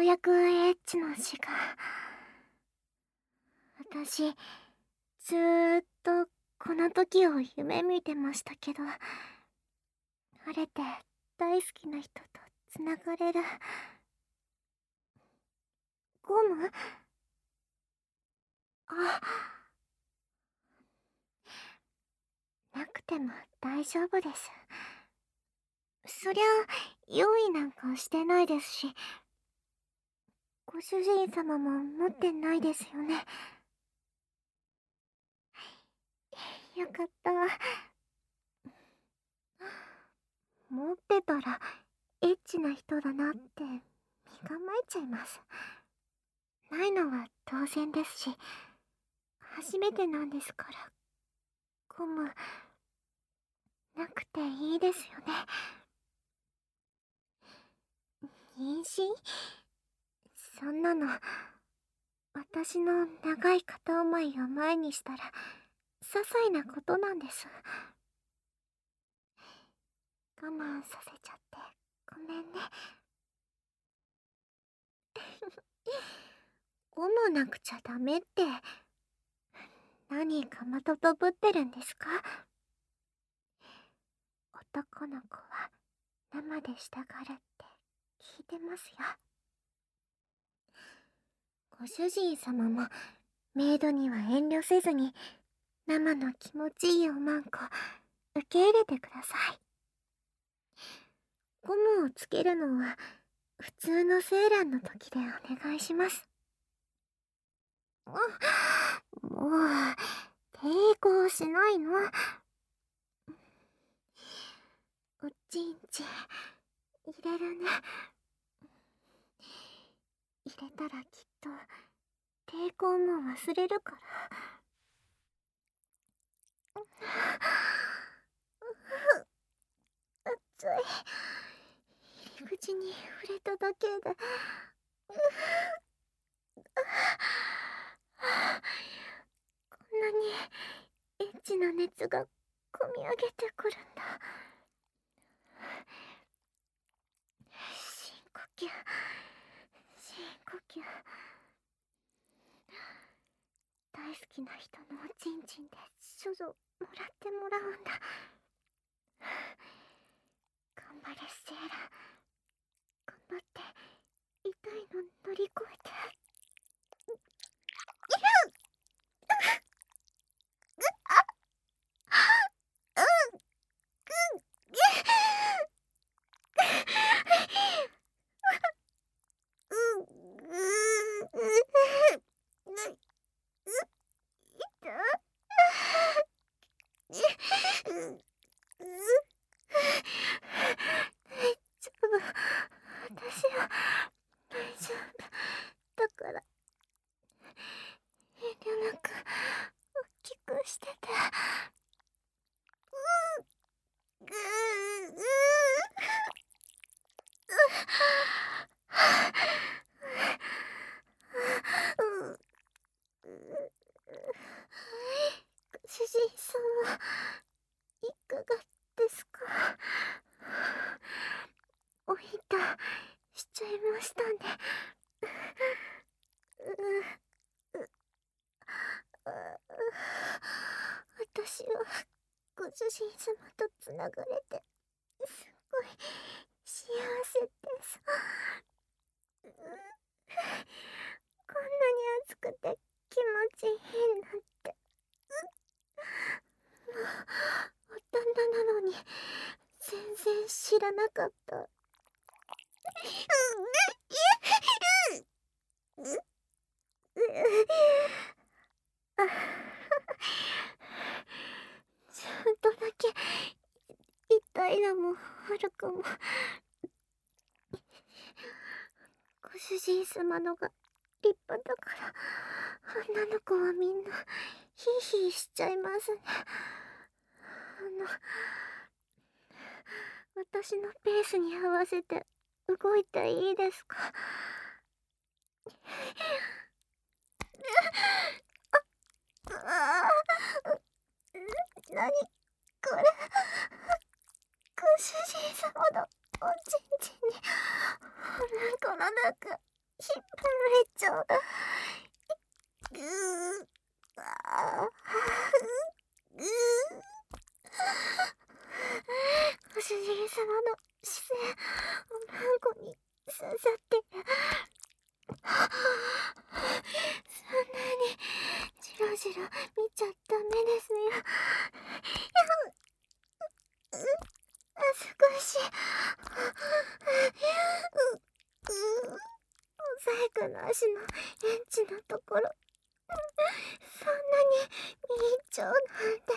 やくエッチの日が。私、ずーっとこの時を夢見てましたけど、晴れて大好きな人とつながれる。ゴム？あ、なくても大丈夫です。そりゃ、用意なんかしてないですし、ご主人様も持ってないですよね。よかった。持ってたら、エッチな人だなって身構えちゃいます。ないのは当然ですし、初めてなんですから、ゴム、なくていいですよね。妊娠？そんなの、私の長い片思いを前にしたら、些細なことなんです。我慢させちゃってごめんね。ゴムなくちゃダメって、何かまととぶってるんですか？男の子は生でしたがるって聞いてますよ。ご主人様もメイドには遠慮せずに生の気持ちいいおまんこ受け入れてください。ゴムをつけるのは普通のセーランの時でお願いします。もう抵抗しないの？おちんちん入れるね。入れたらきっと抵抗も忘れるから。熱い。入り口に触れただけでこんなにエッチな熱がこみ上げてくるんだ。深呼吸、深呼吸。大好きな人のおちんちんで処女もらってもらうんだ。頑張れセーラ。頑張って痛いの乗り越えて。私は大丈夫だから遠慮なく大きくしてて。主人様、いかがですか？おいたしちゃいましたね。私はご主人様とつながれてすごい幸せです。こんなに暑くて気持ちいいなんて。もうお旦那なのに全然知らなかった。ちょっとだけ痛いのも悪くも。ご主人様のが立派だから女の子はみんなヒーヒーしちゃいますね。私のペースに合わせて動いていいですか？何これ。ご主人様のおちんちんにおなかの中ぐーあぐーご主人様の視線おまんこに刺さってる。そんなにじろじろ見ちゃダメですよ。少しモザイクの足のエンチのところ、そんなに見入っちゃうなんて。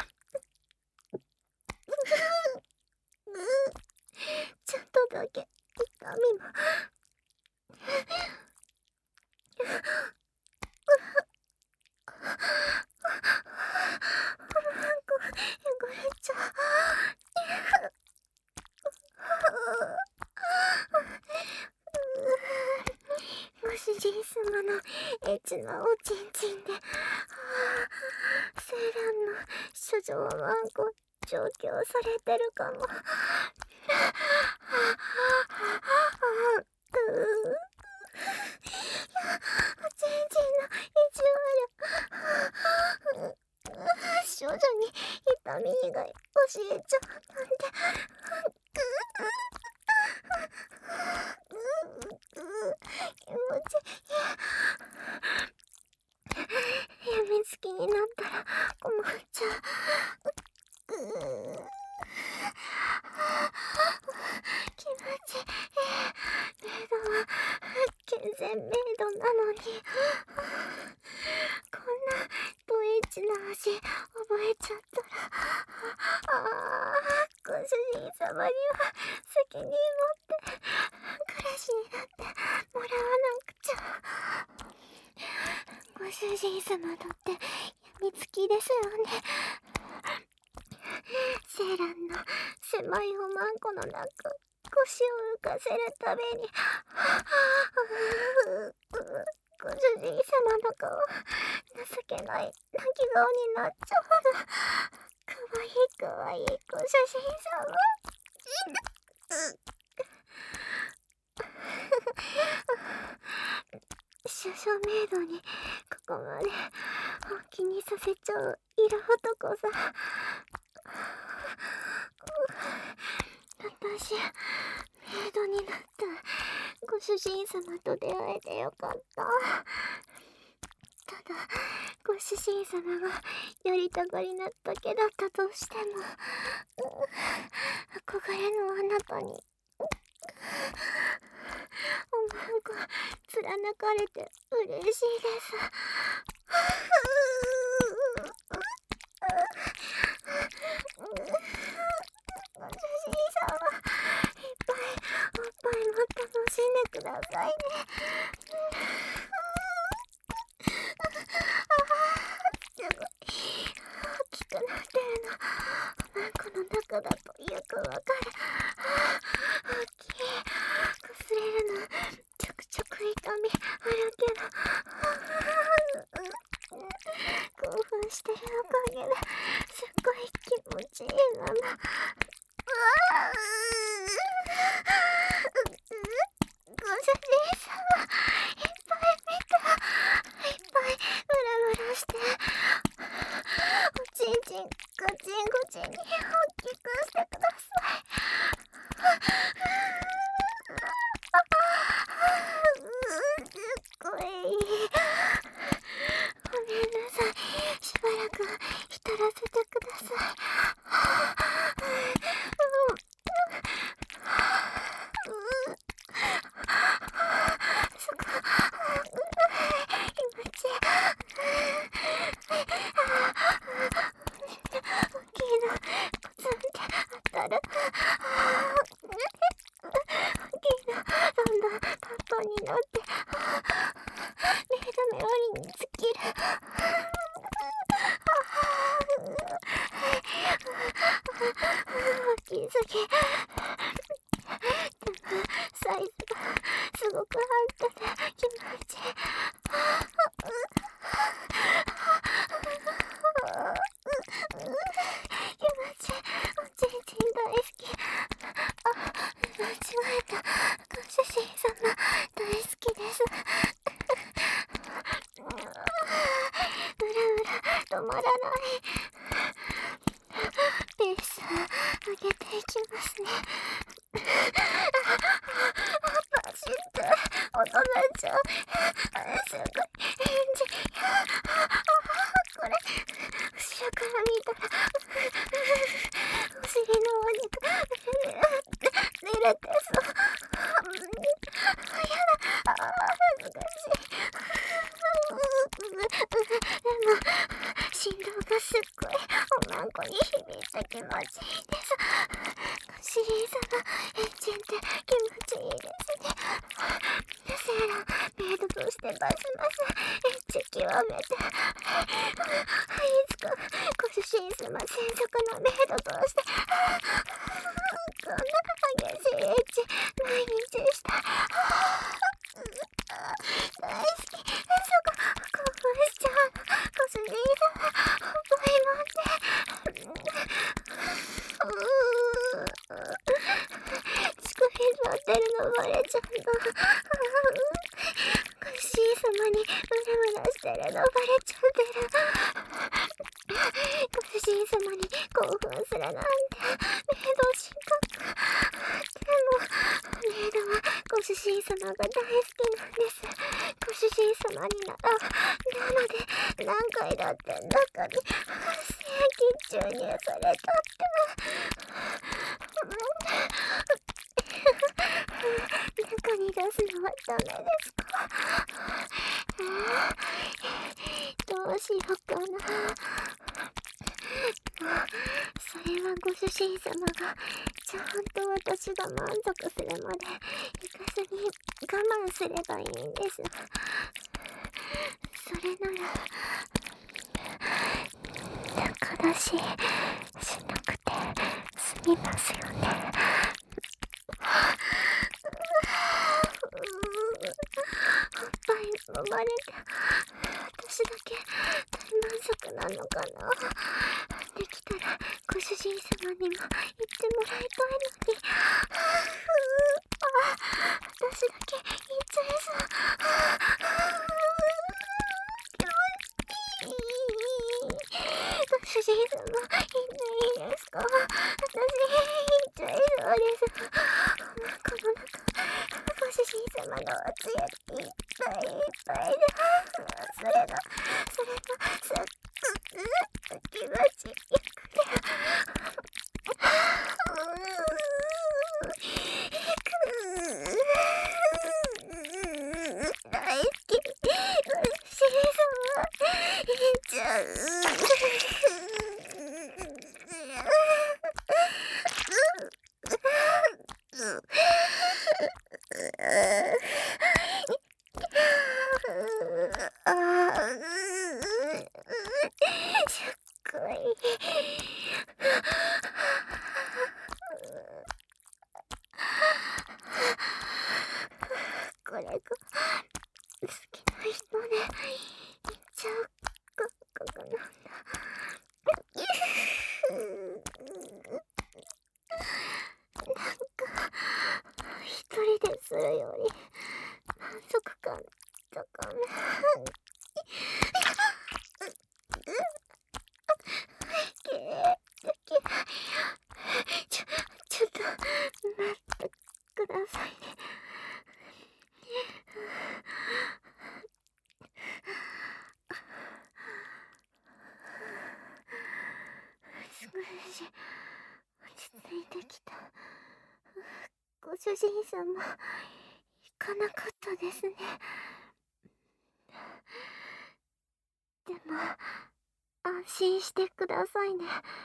ちょっとだけ痛みも。汚れちゃう。ご主人様のエッチなおちんちんで、セーランの処女ワンコ調教されてるかも。おちんちんの意地悪。少女に痛み以外教えちゃうなんて。気持ちいい。やみつきになったら困っちゃう。気持ちいい。メイドは健全メイドなのに、こんなドエッチな足覚えちゃったら、ご主人様には責任持って彼氏になってもらわなくちゃ。ご主人様だってやみつきですよね。セーランの狭いおまんこの中、腰を浮かせるために、ご主人様の顔、情けない泣き顔になっちゃうの。かわいいかわいいご主人様。処女メイドにここまで本気にさせちゃう色男さ。私、メイドになったご主人様と出会えてよかった。ただ、ご主人様がやりたがりなだけだったとしても、憧れのあなたにおまんこ貫かれて嬉しいです。ご主人様、いっぱいおっぱいも楽しんでくださいね。すごい大きくなってるの、おまんこの中だとよくわかる。大きい。こすれるのちょくちょく痛みあるけど、 れてそう。やだ、恥ずかしい。でも、振動がすっごいおまんこに響いて気持ちいいです。ご主人様、エッチンって気持ちいいですね。セーラ、メイドとしてバシバシエッチ極めて、いつかご主人様専属のメイドとして、こんな激しいエッチ毎日した。大好き。そこ、興奮しちゃうの。ご主人様、重いもんで。乳首触ってるのバレちゃうの。ご主人様にムラムラしてるのバレちゃってる。ご主人様に興奮するなんて、メイド失格。でも、メイドはご主人様が大好きなんです。ご主人様になので、何回だって中に精液注入されたって。中に出すのはダメですか？どうしようかな。それはご主人様がちゃんと私が満足するまで行かずに我慢すればいいんです。それなら仲出ししなくて済みますよね。おっぱい揉まれて私だけ大満足なのかな。できたらご主人様にも言ってもらいたいのに。私だけ言っちゃいそう。気持ちいい。ご主人様言っていいですか？私言っちゃいそうです。この中ご主人様のおつやでいっぱいいっぱいで、それがすっごく気持ちよくて、大好き。ご主人様言っちゃう。しっごい。これが好きな人で言っちゃう感覚なんだ。一人でするより満足感とかね。ちょっと待ってくださいね。少し落ち着いてきた。ご主人様、行かなかったですね。でも、安心してくださいね。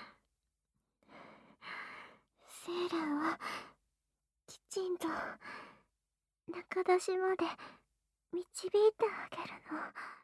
セーラーはきちんと中出しまで導いてあげるの。